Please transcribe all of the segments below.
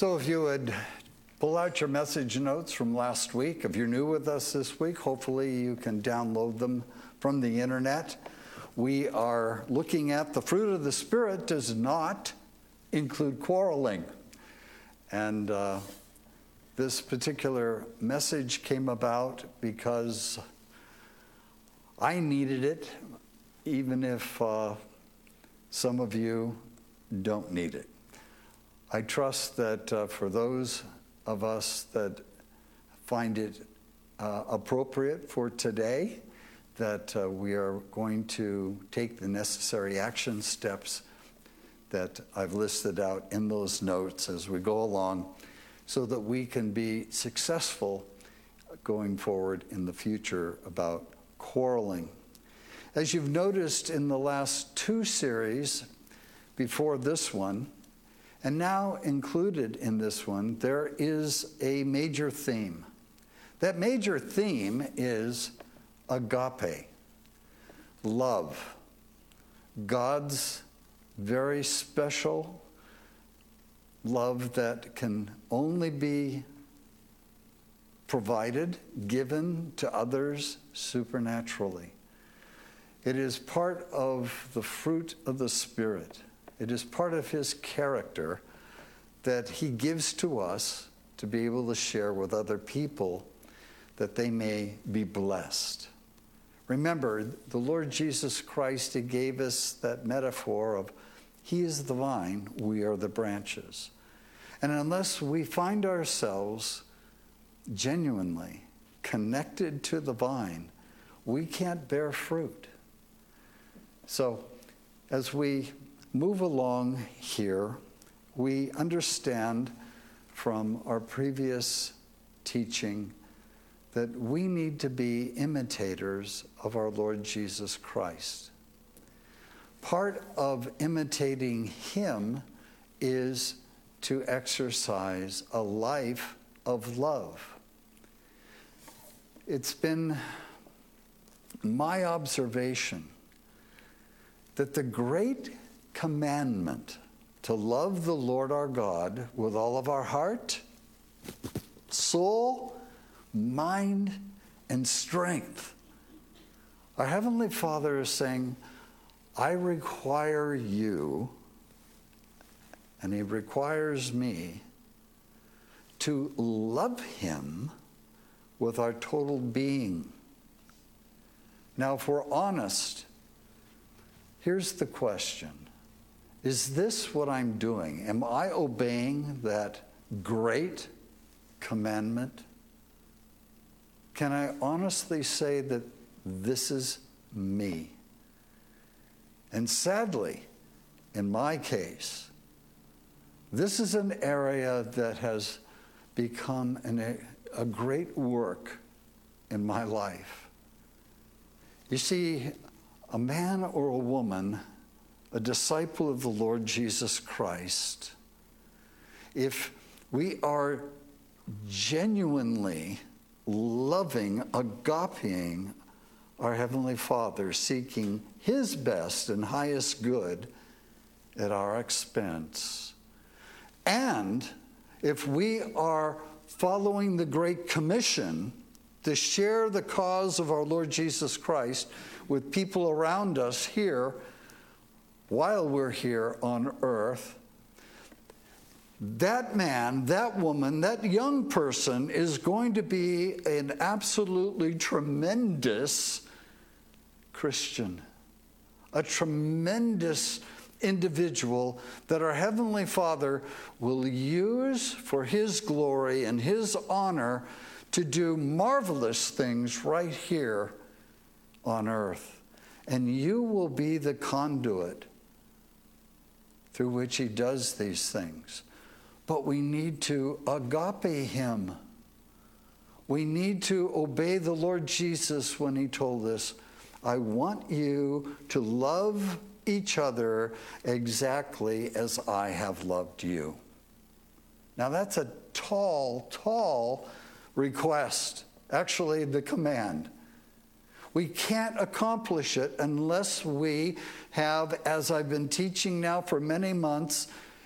So if you would pull out your message notes from last week. If you're new with us this week, hopefully you can download them from the internet. We are looking at the fruit of the Spirit does not include quarreling. And this particular message came about because I needed it, even if some of you don't need it. I trust that for those of us that find it appropriate for today, that we are going to take the necessary action steps that I've listed out in those notes as we go along so that we can be successful going forward in the future about quarreling. As you've noticed in the last two series before this one, and now included in this one, there is a major theme. That major theme is agape, love, God's very special love that can only be provided, given to others supernaturally. It is part of the fruit of the Spirit. It is part of His character that He gives to us to be able to share with other people that they may be blessed. Remember, the Lord Jesus Christ, He gave us that metaphor of He is the vine, we are the branches. And unless we find ourselves genuinely connected to the vine, we can't bear fruit. So, as we move along here, we understand from our previous teaching that we need to be imitators of our Lord Jesus Christ. Part of imitating Him is to exercise a life of love. It's been my observation that the great commandment to love the Lord our God with all of our heart, soul, mind, and strength. Our Heavenly Father is saying, I require you, and He requires me, to love Him with our total being. Now, if we're honest, here's the question. Is this what I'm doing? Am I obeying that great commandment? Can I honestly say that this is me? And sadly, in my case, this is an area that has become a great work in my life. You see, a man or a woman, a disciple of the Lord Jesus Christ, if we are genuinely loving, agapeing our Heavenly Father, seeking His best and highest good at our expense, and if we are following the Great Commission to share the cause of our Lord Jesus Christ with people around us here while we're here on earth, that man, that woman, that young person is going to be an absolutely tremendous Christian, a tremendous individual that our Heavenly Father will use for His glory and His honor to do marvelous things right here on earth. And you will be the conduit through which He does these things. But we need to agape Him. We need to obey the Lord Jesus when He told us, I want you to love each other exactly as I have loved you. Now that's a tall, tall request. Actually, the command. We can't accomplish it unless we have, as I've been teaching now for many months,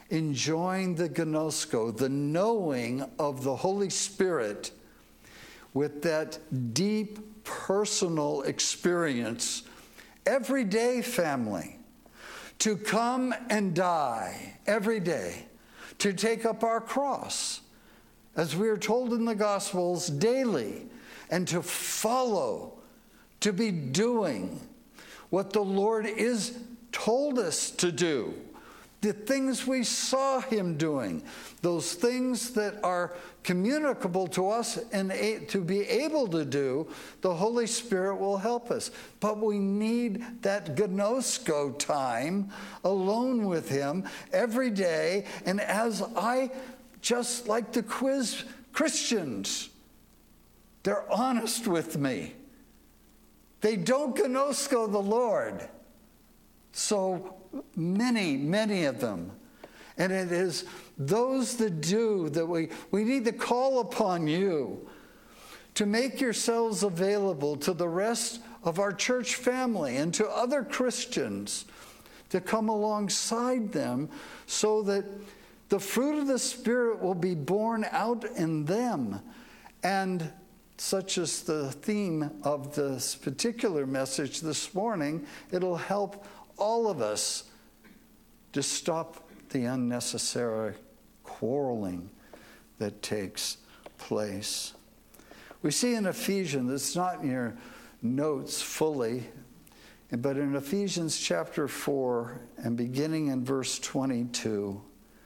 enjoying the gnosko, the knowing of the Holy Spirit with that deep personal experience every day, family, to come and die every day, to take up our cross, as we are told in the Gospels, daily, and to follow, to be doing what the Lord is told us to do, the things we saw him doing, those things that are communicable to us and to be able to do, the Holy Spirit will help us. But we need that gnosko time alone with him every day. And as I just like to quiz Christians, they're honest with me. They don't gnosko the Lord. So many of them. And it is those that do that we need to call upon you to make yourselves available to the rest of our church family and to other Christians to come alongside them so that the fruit of the Spirit will be born out in them. And such is the theme of this particular message this morning, it'll help all of us to stop the unnecessary quarreling that takes place. We see in Ephesians, it's not in your notes fully, but in Ephesians chapter 4 and beginning in verse 22,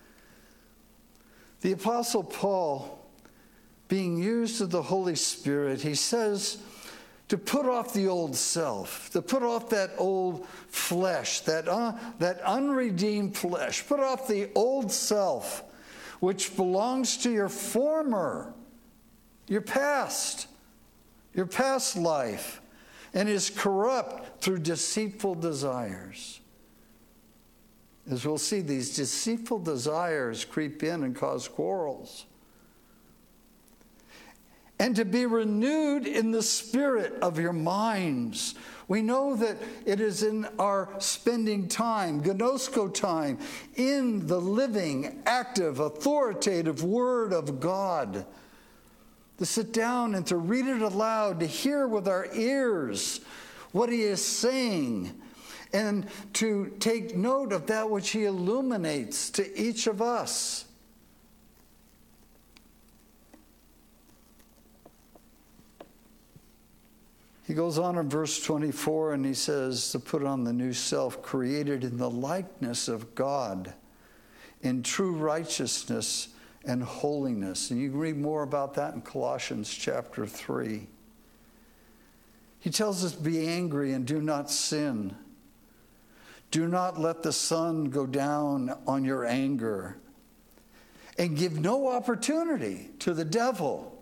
the Apostle Paul, being used of the Holy Spirit, he says to put off the old self, to put off that old flesh, that unredeemed flesh. Put off the old self, which belongs to your past life, and is corrupt through deceitful desires. As we'll see, these deceitful desires creep in and cause quarrels. And to be renewed in the spirit of your minds. We know that it is in our spending time, gnosko time, in the living, active, authoritative Word of God. To sit down and to read it aloud, to hear with our ears what He is saying, and to take note of that which He illuminates to each of us. He goes on in verse 24 and he says to put on the new self, created in the likeness of God, in true righteousness and holiness. And you can read more about that in Colossians chapter 3. He tells us, be angry and do not sin. Do not let the sun go down on your anger, and give no opportunity to the devil.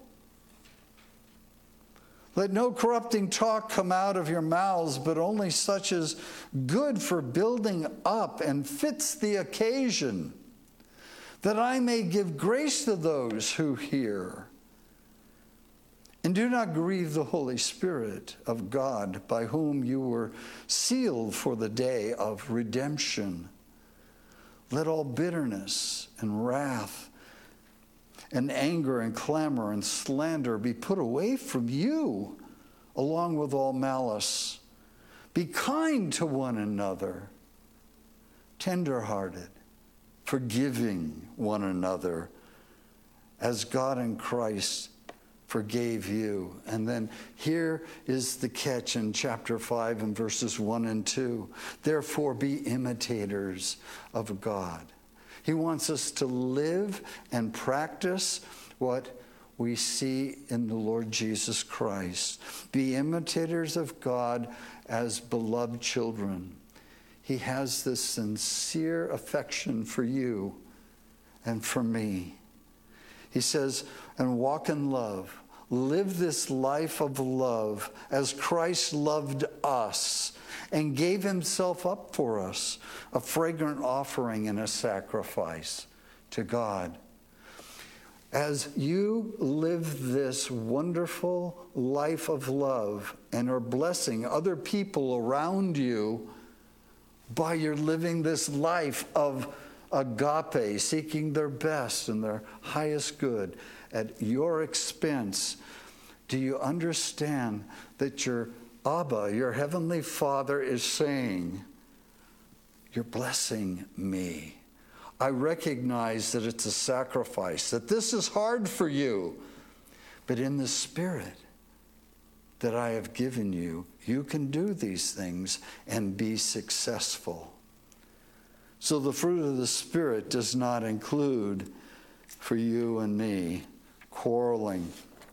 Let no corrupting talk come out of your mouths, but only such as good for building up and fits the occasion, that I may give grace to those who hear. And do not grieve the Holy Spirit of God, by whom you were sealed for the day of redemption. Let all bitterness and wrath and anger and clamor and slander be put away from you, along with all malice. Be kind to one another, tender-hearted, forgiving one another, as God in Christ forgave you. And then here is the catch in chapter 5 and verses 1 and 2. Therefore be imitators of God. He wants us to live and practice what we see in the Lord Jesus Christ. Be imitators of God as beloved children. He has this sincere affection for you and for me. He says, and walk in love. Live this life of love as Christ loved us and gave himself up for us, a fragrant offering and a sacrifice to God. As you live this wonderful life of love and are blessing other people around you by your living this life of agape, seeking their best and their highest good at your expense, do you understand that your Abba, your Heavenly Father, is saying, you're blessing me. I recognize that it's a sacrifice, that this is hard for you, but in the Spirit that I have given you, you can do these things and be successful. So the fruit of the Spirit does not include, for you and me, quarreling.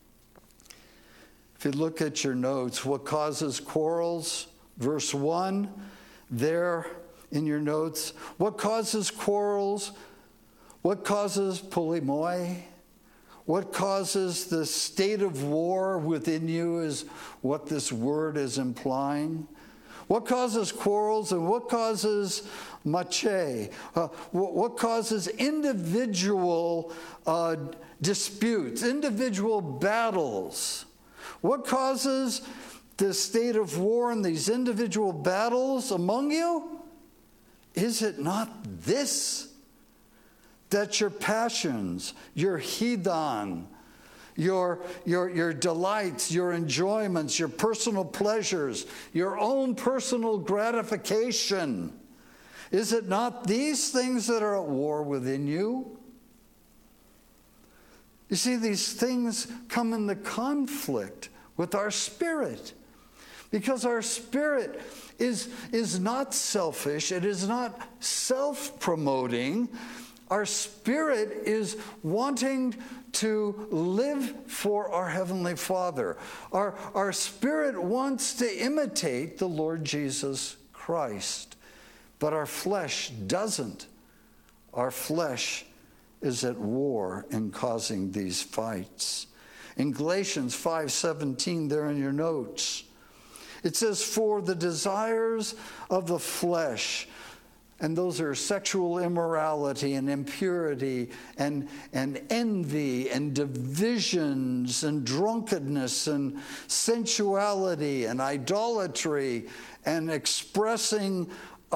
If you look at your notes, what causes quarrels? Verse 1, there in your notes. What causes quarrels? What causes polemoi? What causes the state of war within you is what this word is implying. What causes quarrels and what causes mache? What causes individual disputes, individual battles? What causes the state of war and these individual battles among you? Is it not this? That your passions, your hedon, your delights, your enjoyments, your personal pleasures, your own personal gratification, is it not these things that are at war within you? You see, these things come into conflict with our spirit. Because our spirit is not selfish. It is not self-promoting. Our spirit is wanting to live for our Heavenly Father. Our spirit wants to imitate the Lord Jesus Christ. But our flesh doesn't. Our flesh is at war in causing these fights. In Galatians 5:17, there in your notes, it says, for the desires of the flesh, and those are sexual immorality and impurity and envy and divisions and drunkenness and sensuality and idolatry and expressing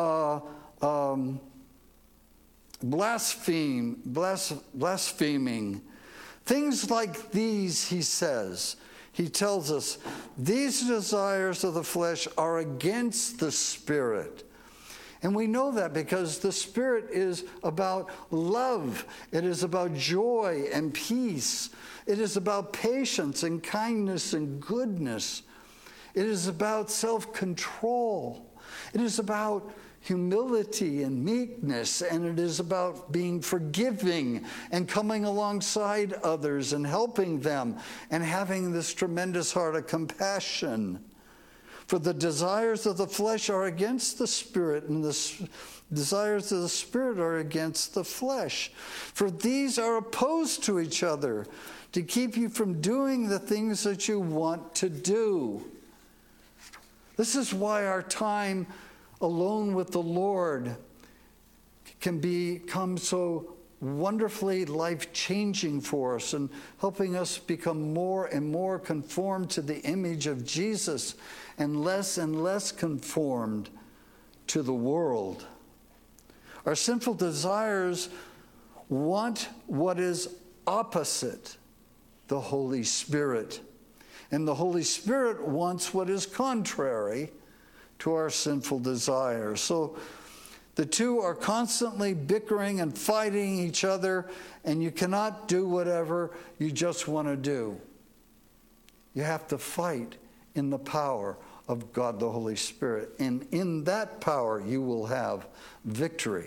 blaspheming. Things like these, he says. He tells us, these desires of the flesh are against the Spirit. And we know that because the Spirit is about love. It is about joy and peace. It is about patience and kindness and goodness. It is about self-control. It is about humility and meekness, and it is about being forgiving and coming alongside others and helping them and having this tremendous heart of compassion. For the desires of the flesh are against the Spirit, and the desires of the Spirit are against the flesh. For these are opposed to each other to keep you from doing the things that you want to do. This is why our time alone with the Lord can become so wonderfully life-changing for us and helping us become more and more conformed to the image of Jesus and less conformed to the world. Our sinful desires want what is opposite the Holy Spirit. And the Holy Spirit wants what is contrary to our sinful desires. So the two are constantly bickering and fighting each other, and you cannot do whatever you just want to do. You have to fight in the power of God the Holy Spirit. And in that power you will have victory.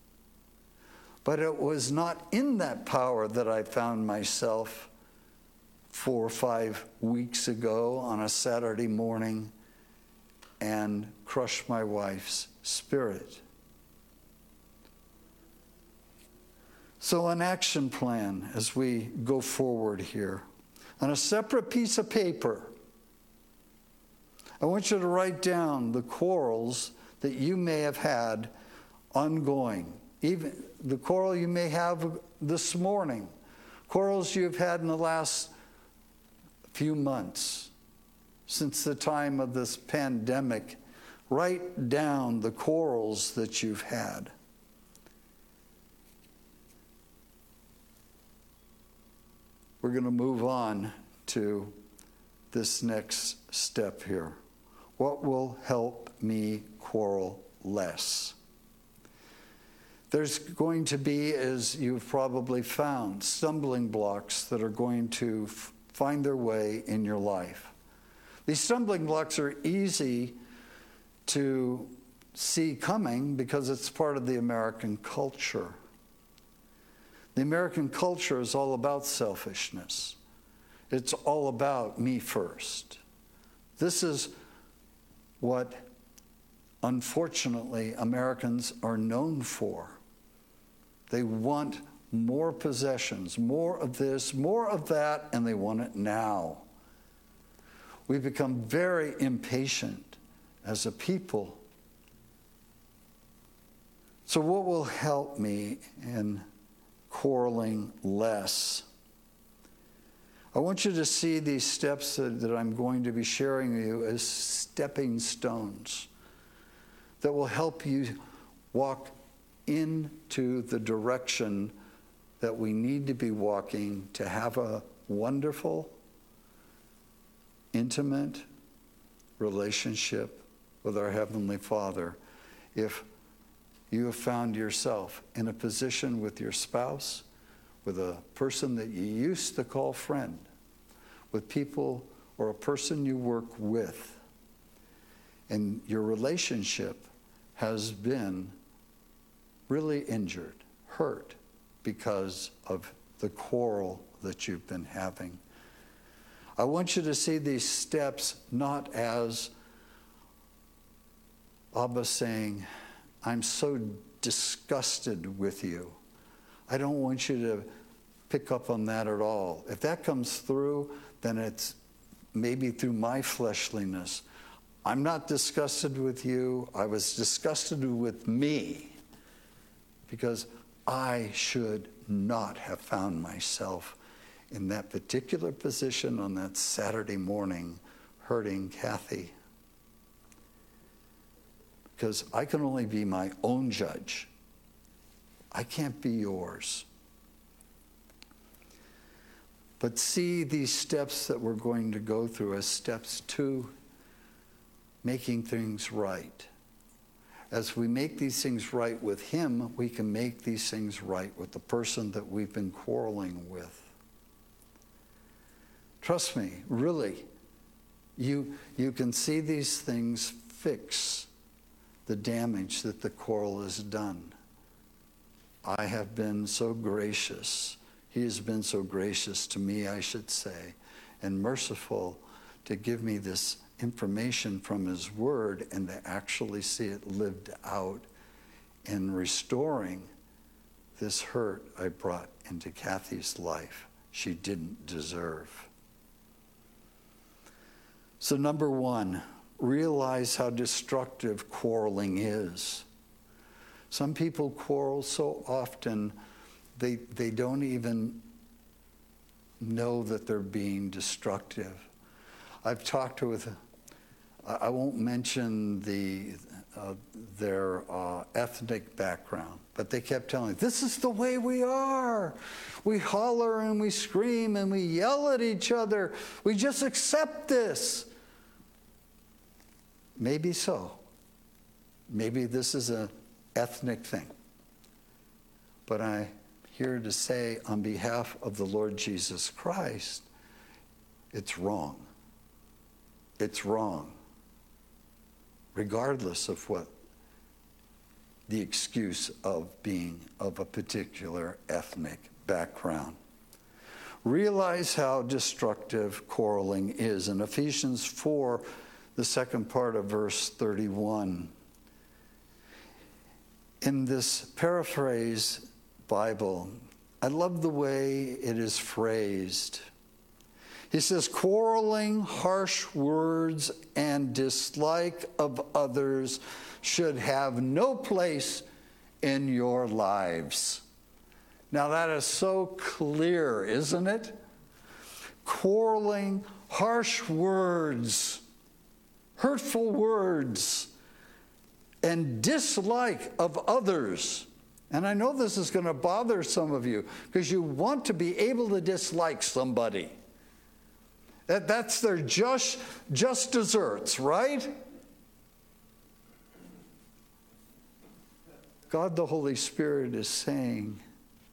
But it was not in that power that I found myself 4 or 5 weeks ago on a Saturday morning and crushed my wife's spirit. So an action plan as we go forward here. On a separate piece of paper, I want you to write down the quarrels that you may have had ongoing. Even the quarrel you may have this morning. Quarrels you've had in the last few months. Since the time of this pandemic, write down the quarrels that you've had. we're going to move on to this next step here. What will help me quarrel less? There's going to be, as you've probably found, stumbling blocks that are going to find their way in your life. These stumbling blocks are easy to see coming because it's part of the American culture. The American culture is all about selfishness. It's all about me first. This is what, unfortunately, Americans are known for. They want more possessions, more of this, more of that, and they want it now. We've become very impatient as a people. So what will help me in quarreling less? I want you to see these steps that I'm going to be sharing with you as stepping stones that will help you walk into the direction that we need to be walking to have a wonderful, intimate relationship with our Heavenly Father. If you have found yourself in a position with your spouse, with a person that you used to call friend, with people or a person you work with, and your relationship has been really injured, hurt, because of the quarrel that you've been having. I want you to see these steps not as Abba saying, I'm so disgusted with you. I don't want you to pick up on that at all. If that comes through, then it's maybe through my fleshliness. I'm not disgusted with you. I was disgusted with me because I should not have found myself in that particular position on that Saturday morning hurting Kathy. Because I can only be my own judge. I can't be yours. But see these steps that we're going to go through as steps to making things right. As we make these things right with Him, we can make these things right with the person that we've been quarreling with. Trust me, really, you can see these things fix the damage that the quarrel has done. I have been so gracious. He has been so gracious to me, I should say, and merciful to give me this information from His Word and to actually see it lived out in restoring this hurt I brought into Kathy's life she didn't deserve. So number one, realize how destructive quarreling is. Some people quarrel so often they don't even know that they're being destructive. I've talked with, I won't mention their ethnic background, but they kept telling me, this is the way we are. We holler and we scream and we yell at each other. We just accept this. Maybe so. Maybe this is an ethnic thing. But I'm here to say on behalf of the Lord Jesus Christ, it's wrong. It's wrong. Regardless of what the excuse of being of a particular ethnic background. Realize how destructive quarreling is. In Ephesians 4, the second part of verse 31. In this paraphrase Bible, I love the way it is phrased. He says, quarreling, harsh words, and dislike of others should have no place in your lives. Now that is so clear, isn't it? Quarreling, harsh words, hurtful words, and dislike of others And I know this is going to bother some of you because you want to be able to dislike somebody. That's their just desserts, right? God the Holy Spirit is saying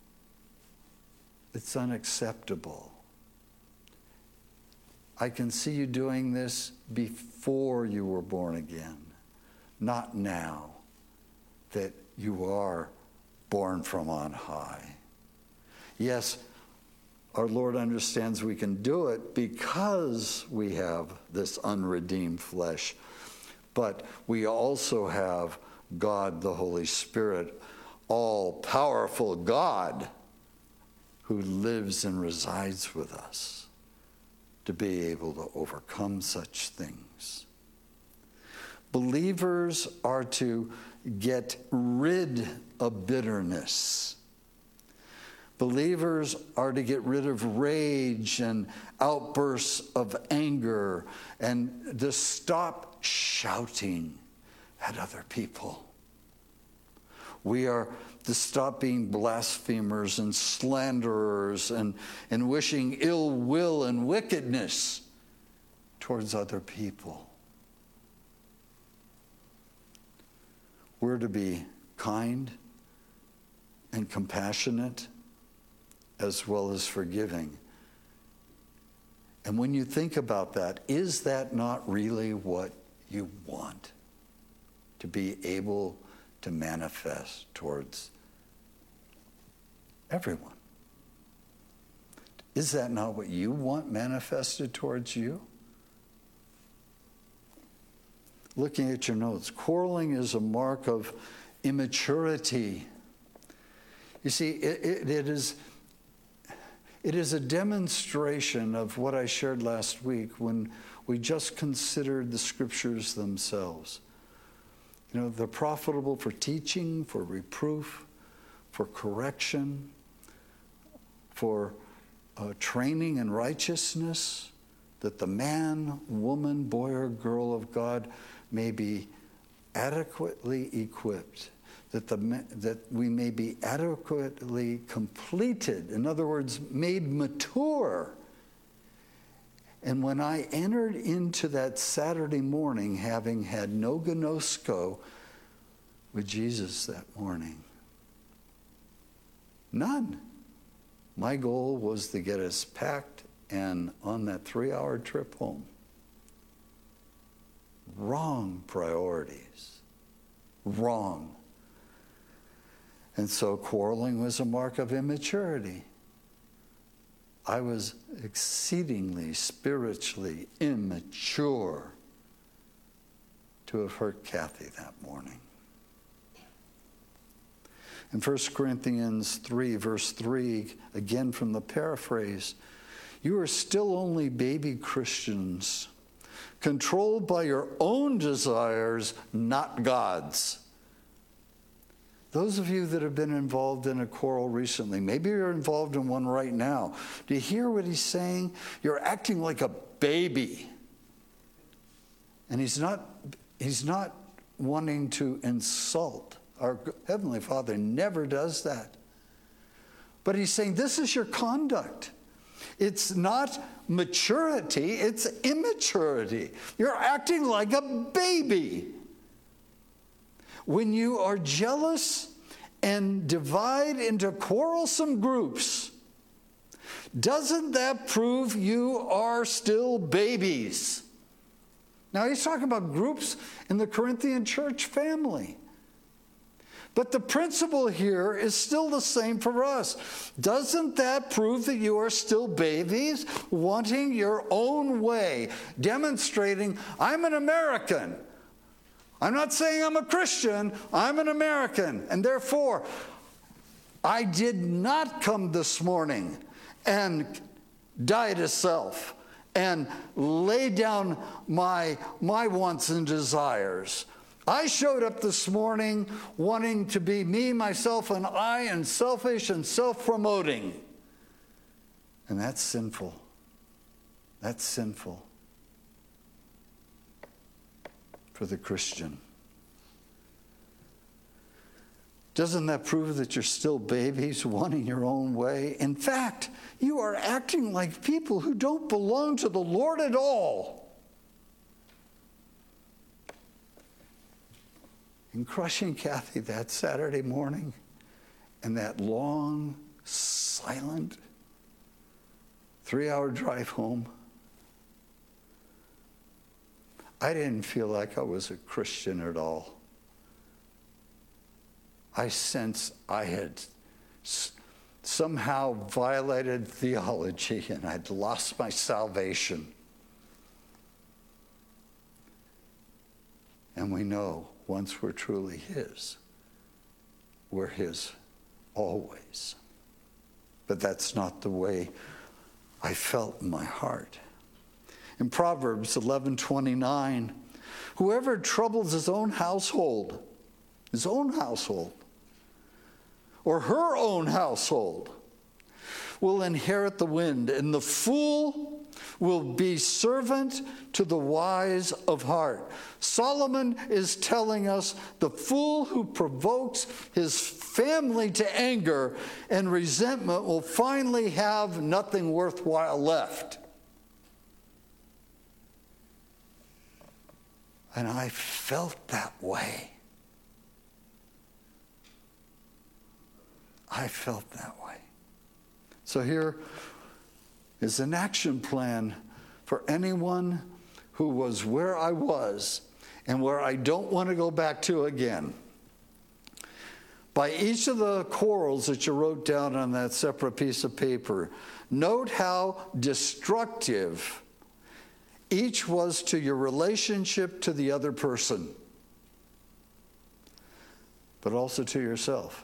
it's unacceptable. I can see you doing this before you were born again, not now that you are born from on high. Yes, our Lord understands we can do it because we have this unredeemed flesh, but we also have God the Holy Spirit, all-powerful God, who lives and resides with us to be able to overcome such things. Believers are to get rid of bitterness. Believers are to get rid of rage and outbursts of anger and to stop shouting at other people. We are to stop being blasphemers and slanderers and wishing ill will and wickedness towards other people. We're to be kind and compassionate as well as forgiving. And when you think about that, is that not really what you want? To be able to manifest towards everyone. Is that not what you want manifested towards you? Looking at your notes, quarreling is a mark of immaturity. You see, it is a demonstration of what I shared last week when we just considered the scriptures themselves. You know, they're profitable for teaching, for reproof, for correction, for training in righteousness, that the man, woman, boy, or girl of God may be adequately equipped, that we may be adequately completed, in other words, made mature. And when I entered into that Saturday morning, having had no gnosko with Jesus that morning, none. My goal was to get us packed and on that 3-hour trip home. Wrong priorities. Wrong. And so quarreling was a mark of immaturity. I was exceedingly spiritually immature to have hurt Kathy that morning. In 1 Corinthians 3, verse 3, again from the paraphrase, you are still only baby Christians, controlled by your own desires, not God's. Those of you that have been involved in a quarrel recently, maybe you're involved in one right now, do you hear what he's saying? You're acting like a baby. And he's not wanting to insult. Our Heavenly Father never does that. But he's saying this is your conduct. It's not maturity, it's immaturity. You're acting like a baby. When you are jealous and divide into quarrelsome groups, doesn't that prove you are still babies? Now he's talking about groups in the Corinthian church family. But the principle here is still the same for us. Doesn't that prove that you are still babies, wanting your own way, demonstrating, I'm an American. I'm not saying I'm a Christian, I'm an American. And therefore, I did not come this morning and die to self and lay down my wants and desires. I showed up this morning wanting to be me, myself, and I, and selfish and self-promoting. And that's sinful. That's sinful for the Christian. Doesn't that prove that you're still babies wanting your own way? In fact, you are acting like people who don't belong to the Lord at all. In crushing Kathy that Saturday morning and that long, silent 3-hour drive home, I didn't feel like I was a Christian at all. I sensed I had somehow violated theology and I'd lost my salvation. And we know once we're truly His, we're His always. But that's not the way I felt in my heart. In Proverbs 11:29, whoever troubles his own household, or her own household, will inherit the wind, and the fool will be servant to the wise of heart. Solomon is telling us the fool who provokes his family to anger and resentment will finally have nothing worthwhile left. And I felt that way. I felt that way. So here is an action plan for anyone who was where I was and where I don't want to go back to again. By each of the quarrels that you wrote down on that separate piece of paper, note how destructive each was to your relationship to the other person, but also to yourself.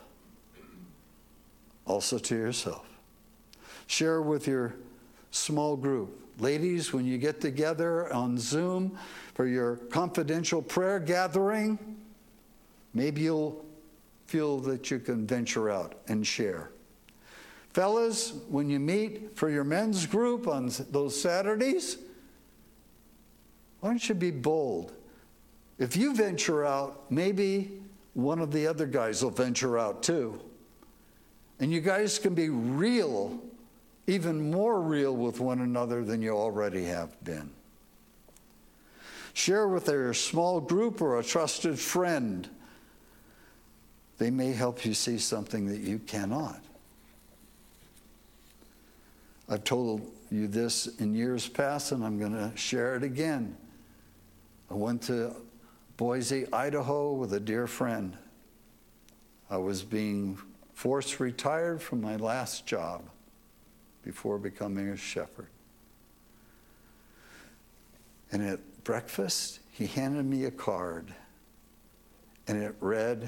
Also to yourself. Share with your small group. Ladies, when you get together on Zoom for your confidential prayer gathering, maybe you'll feel that you can venture out and share. Fellas, when you meet for your men's group on those Saturdays, why don't you be bold? If you venture out, maybe one of the other guys will venture out too. And you guys can be real, even more real with one another than you already have been. Share with your small group or a trusted friend. They may help you see something that you cannot. I've told you this in years past, and I'm going to share it again. I went to Boise, Idaho with a dear friend. I was being forced retired from my last job before becoming a shepherd. And at breakfast, he handed me a card, and it read,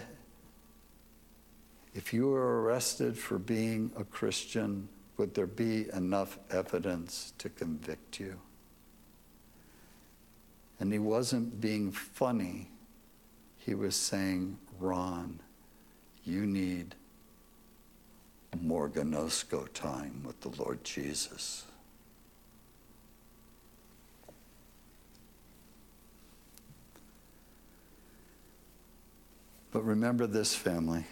"If you were arrested for being a Christian, would there be enough evidence to convict you?" And he wasn't being funny. He was saying, "Ron, you need more gnosko time with the Lord Jesus." But remember this, family.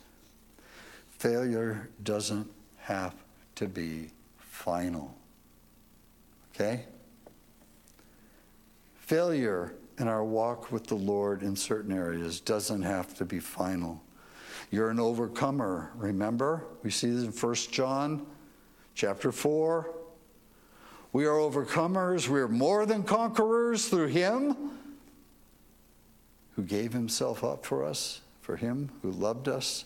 Failure doesn't have to be final. Okay? Failure in our walk with the Lord in certain areas doesn't have to be final. You're an overcomer, remember? We see this in 1 John chapter 4. We are overcomers. We are more than conquerors through Him who gave Himself up for us, for Him who loved us.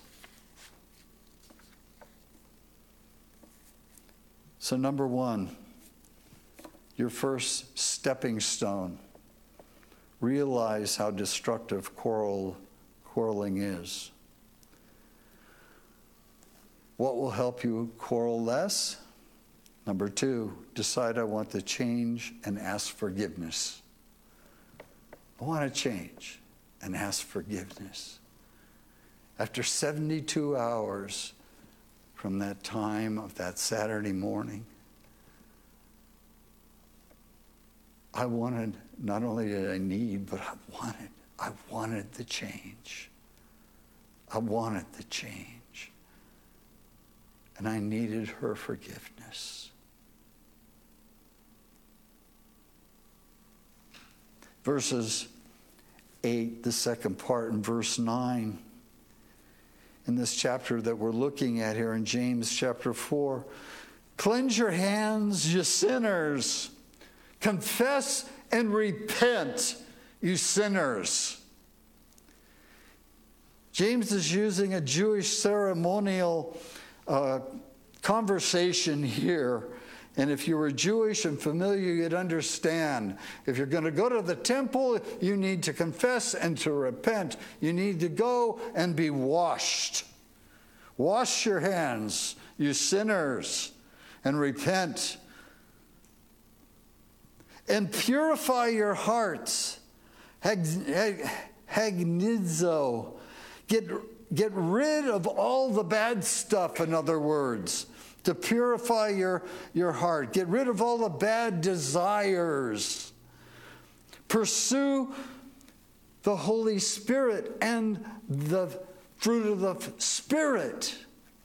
So number one, your first stepping stone. Realize how destructive quarreling is. What will help you quarrel less? Number two, decide I want to change and ask forgiveness. I want to change and ask forgiveness. After 72 hours from that time of that Saturday morning, I wanted, not only did I need, but I wanted the change. I wanted the change. And I needed her forgiveness. Verses 8, the second part, and verse 9. In this chapter that we're looking at here in James chapter 4. Cleanse your hands, you sinners. Confess and repent, you sinners. James is using a Jewish ceremonial conversation here. And if you were Jewish and familiar, you'd understand. If you're going to go to the temple, you need to confess and to repent. You need to go and be washed. Wash your hands, you sinners, and repent. And purify your hearts. Hagnizo. Get rid of all the bad stuff, in other words. To purify your heart. Get rid of all the bad desires. Pursue the Holy Spirit and the fruit of the Spirit.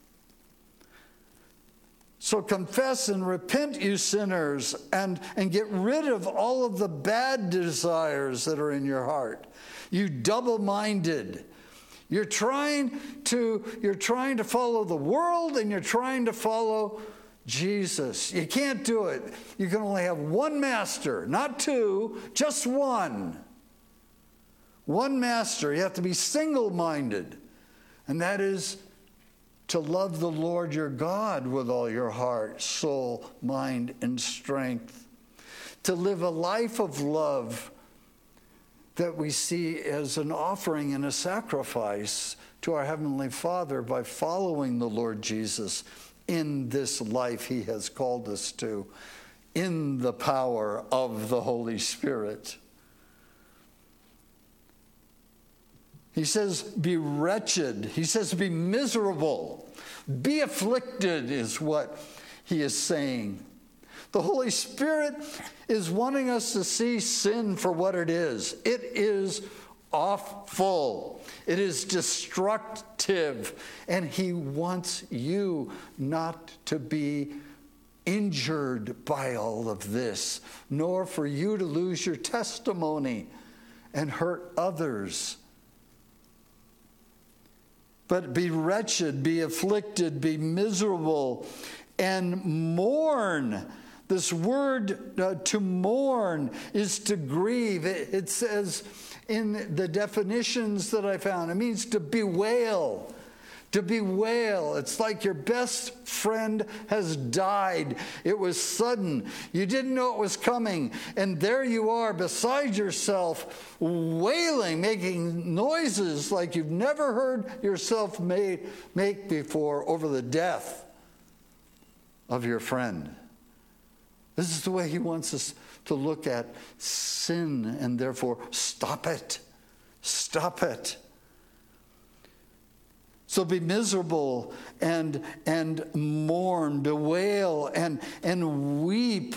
So confess and repent, you sinners, and get rid of all of the bad desires that are in your heart. You double-minded. You're trying to follow the world, and you're trying to follow Jesus. You can't do it. You can only have one master, not two, just one. One master. You have to be single-minded. And that is to love the Lord your God with all your heart, soul, mind, and strength. To live a life of love that we see as an offering and a sacrifice to our Heavenly Father by following the Lord Jesus in this life he has called us to, in the power of the Holy Spirit. He says, be wretched. He says, be miserable. Be afflicted is what he is saying. The Holy Spirit is wanting us to see sin for what it is. It is awful. It is destructive. And he wants you not to be injured by all of this, nor for you to lose your testimony and hurt others. But be wretched, be afflicted, be miserable, and mourn. This word to mourn is to grieve. It says in the definitions that I found, it means to bewail. To bewail. It's like your best friend has died. It was sudden. You didn't know it was coming. And there you are beside yourself, wailing, making noises like you've never heard yourself make before over the death of your friend. This is the way he wants us to look at sin, and therefore stop it. Stop it. So be miserable and mourn, bewail, and weep.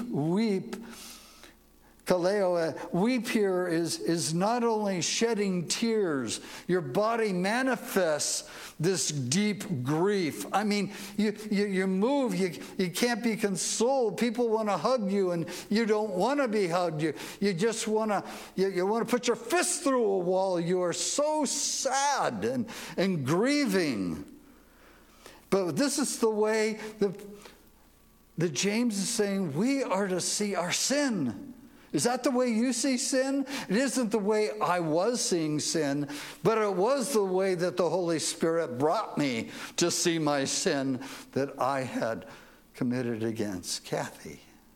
Kaleo, weep here is not only shedding tears. Your body manifests this deep grief. I mean, you move, you can't be consoled. People want to hug you, and you don't want to be hugged. You just want to put your fist through a wall. You are so sad and grieving. But this is the way that James is saying we are to see our sin. Is that the way you see sin? It isn't the way I was seeing sin, but it was the way that the Holy Spirit brought me to see my sin that I had committed against Kathy.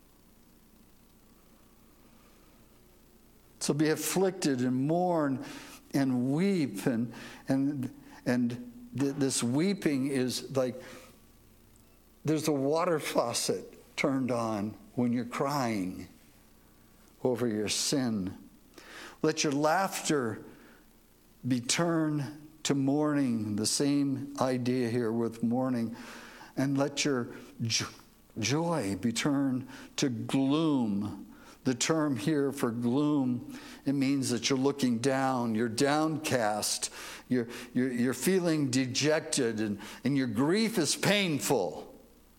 So be afflicted and mourn and weep, and this weeping is like there's a water faucet turned on when you're crying over your sin. Let your laughter be turned to mourning, the same idea here with mourning, and let your joy be turned to gloom. The term here for gloom, it means that you're looking down, you're downcast, you're feeling dejected, and your grief is painful.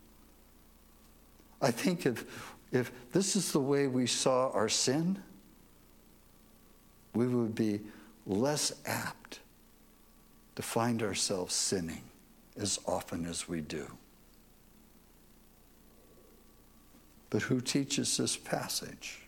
I think if this is the way we saw our sin, we would be less apt to find ourselves sinning as often as we do. But who teaches this passage?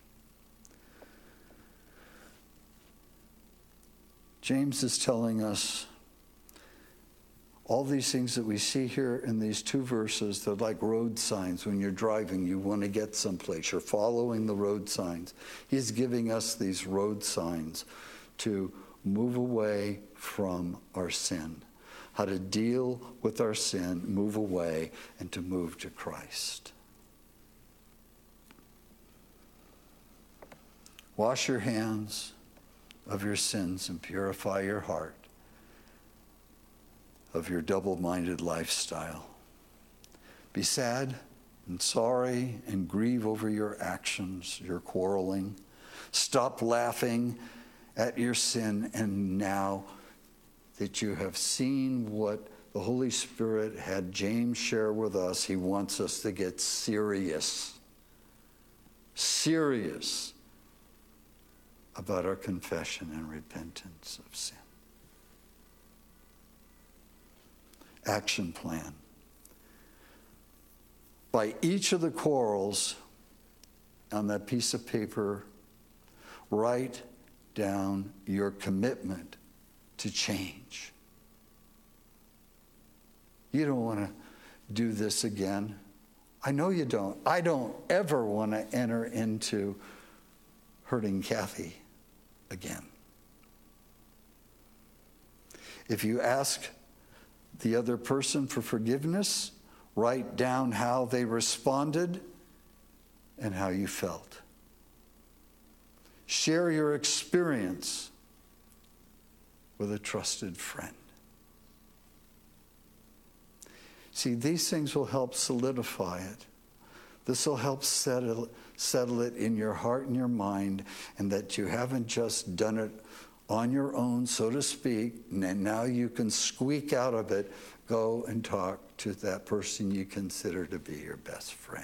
James is telling us all these things that we see here in these two verses. They're like road signs. When you're driving, you want to get someplace. You're following the road signs. He's giving us these road signs to move away from our sin, how to deal with our sin, move away, and to move to Christ. Wash your hands of your sins and purify your heart of your double-minded lifestyle. Be sad and sorry and grieve over your actions, your quarreling. Stop laughing at your sin, and now that you have seen what the Holy Spirit had James share with us, he wants us to get serious about our confession and repentance of sin. Action plan. By each of the quarrels on that piece of paper, write down your commitment to change. You don't want to do this again. I know you don't. I don't ever want to enter into hurting Kathy again. If you ask the other person for forgiveness, write down how they responded and how you felt. Share your experience with a trusted friend. See, these things will help solidify it. This will help settle it in your heart and your mind, and that you haven't just done it on your own, so to speak, and now you can squeak out of it, go and talk to that person you consider to be your best friend.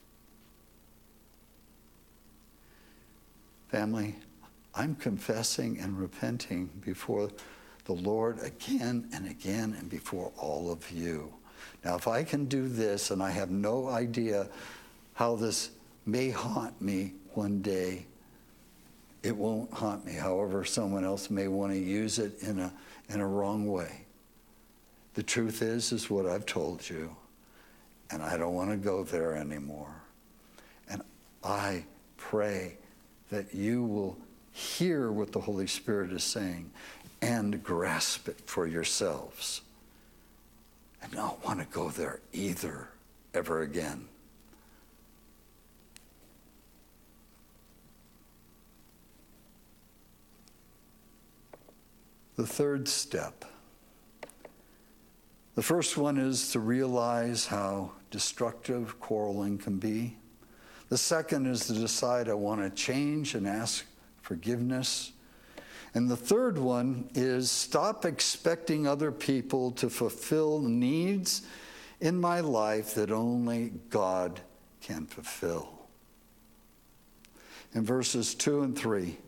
Family, I'm confessing and repenting before the Lord again and again and before all of you. Now, if I can do this, and I have no idea how this may haunt me one day, it won't haunt me. However, someone else may want to use it in a wrong way. The truth is what I've told you, and I don't want to go there anymore. And I pray that you will hear what the Holy Spirit is saying and grasp it for yourselves. And not want to go there either, ever again. The third step. The first one is to realize how destructive quarreling can be. The second is to decide I want to change and ask forgiveness. And the third one is stop expecting other people to fulfill needs in my life that only God can fulfill. In verses 2 and 3,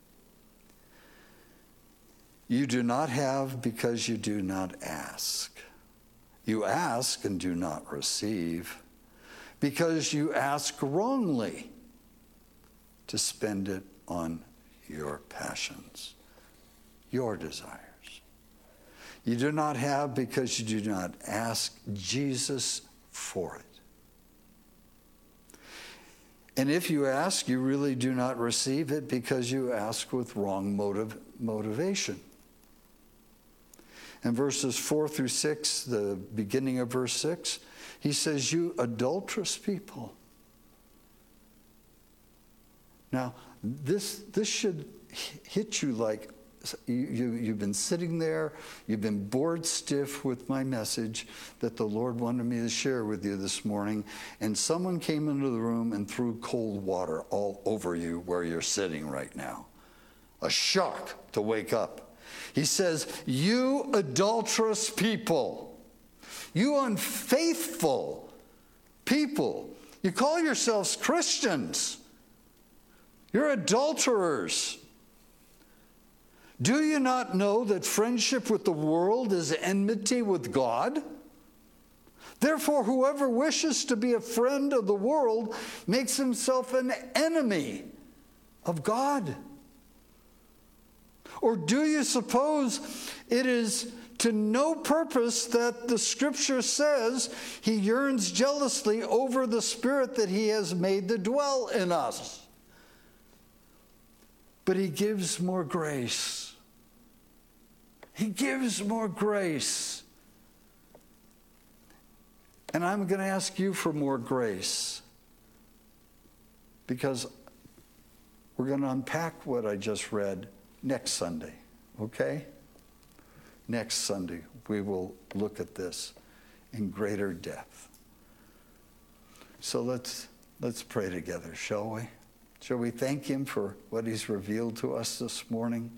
you do not have because you do not ask. You ask and do not receive because you ask wrongly to spend it on your passions, your desires. You do not have because you do not ask Jesus for it. And if you ask, you really do not receive it because you ask with wrong motivation. In verses 4 through 6, the beginning of verse 6, he says, you adulterous people. Now, this should hit you like you've been sitting there, you've been bored stiff with my message that the Lord wanted me to share with you this morning, and someone came into the room and threw cold water all over you where you're sitting right now. A shock to wake up. He says, you adulterous people, you unfaithful people, you call yourselves Christians, you're adulterers. Do you not know that friendship with the world is enmity with God? Therefore, whoever wishes to be a friend of the world makes himself an enemy of God. Or do you suppose it is to no purpose that the Scripture says he yearns jealously over the Spirit that he has made to dwell in us? But he gives more grace. He gives more grace. And I'm going to ask you for more grace, because we're going to unpack what I just read next Sunday, okay? Next Sunday, we will look at this in greater depth. So let's pray together, shall we? Shall we thank him for what he's revealed to us this morning?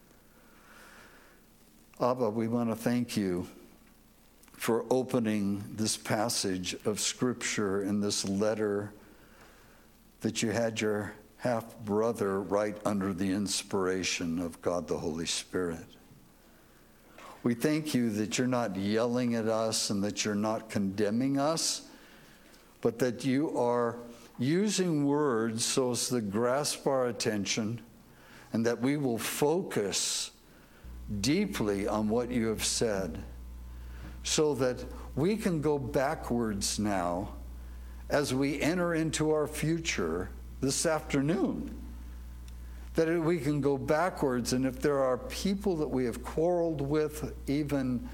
Abba, we want to thank you for opening this passage of Scripture in this letter that you had your half-brother write under the inspiration of God the Holy Spirit. We thank you that you're not yelling at us and that you're not condemning us, but that you are using words so as to grasp our attention and that we will focus deeply on what you have said so that we can go backwards now as we enter into our future this afternoon. That we can go backwards, and if there are people that we have quarreled with even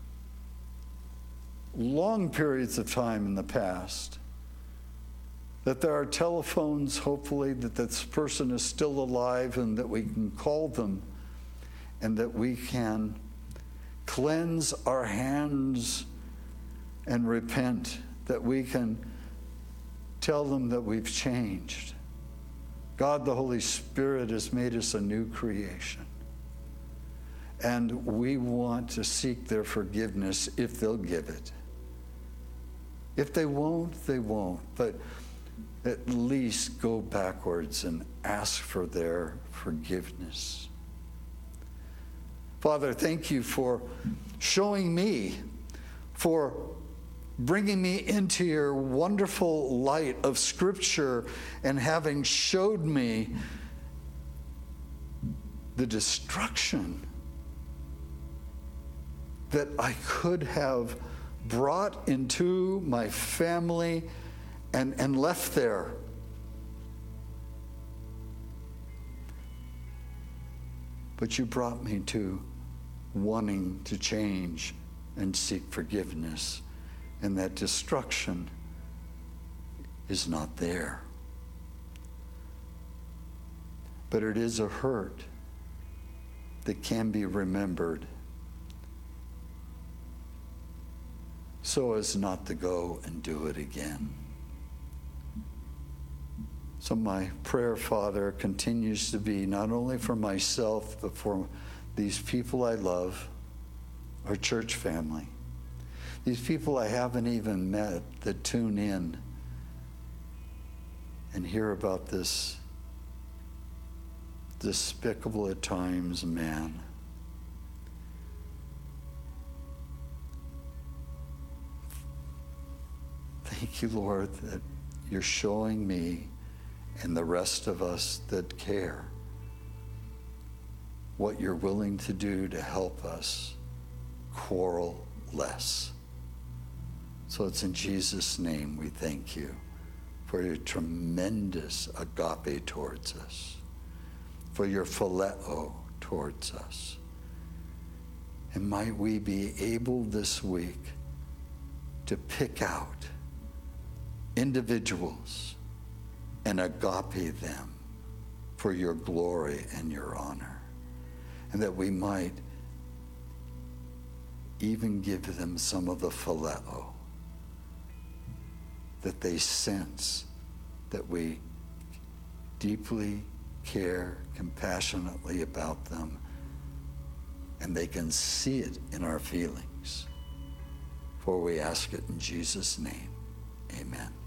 long periods of time in the past, that there are telephones, hopefully, that this person is still alive and that we can call them and that we can cleanse our hands and repent, that we can tell them that we've changed. God, the Holy Spirit, has made us a new creation. And we want to seek their forgiveness if they'll give it. If they won't, they won't. But at least go backwards and ask for their forgiveness. Father, thank you for showing me, for bringing me into your wonderful light of Scripture and having showed me the destruction that I could have brought into my family and left there. But you brought me to wanting to change and seek forgiveness, and that destruction is not there. But it is a hurt that can be remembered so as not to go and do it again. So my prayer, Father, continues to be not only for myself, but for these people I love, our church family, these people I haven't even met that tune in and hear about this despicable at times man. Thank you, Lord, that you're showing me and the rest of us that care what you're willing to do to help us quarrel less. So it's in Jesus' name we thank you for your tremendous agape towards us, for your phileo towards us. And might we be able this week to pick out individuals and agape them for your glory and your honor. and that we might even give them some of the phileo, that they sense that we deeply care compassionately about them, and they can see it in our feelings. For we ask it in Jesus' name, amen.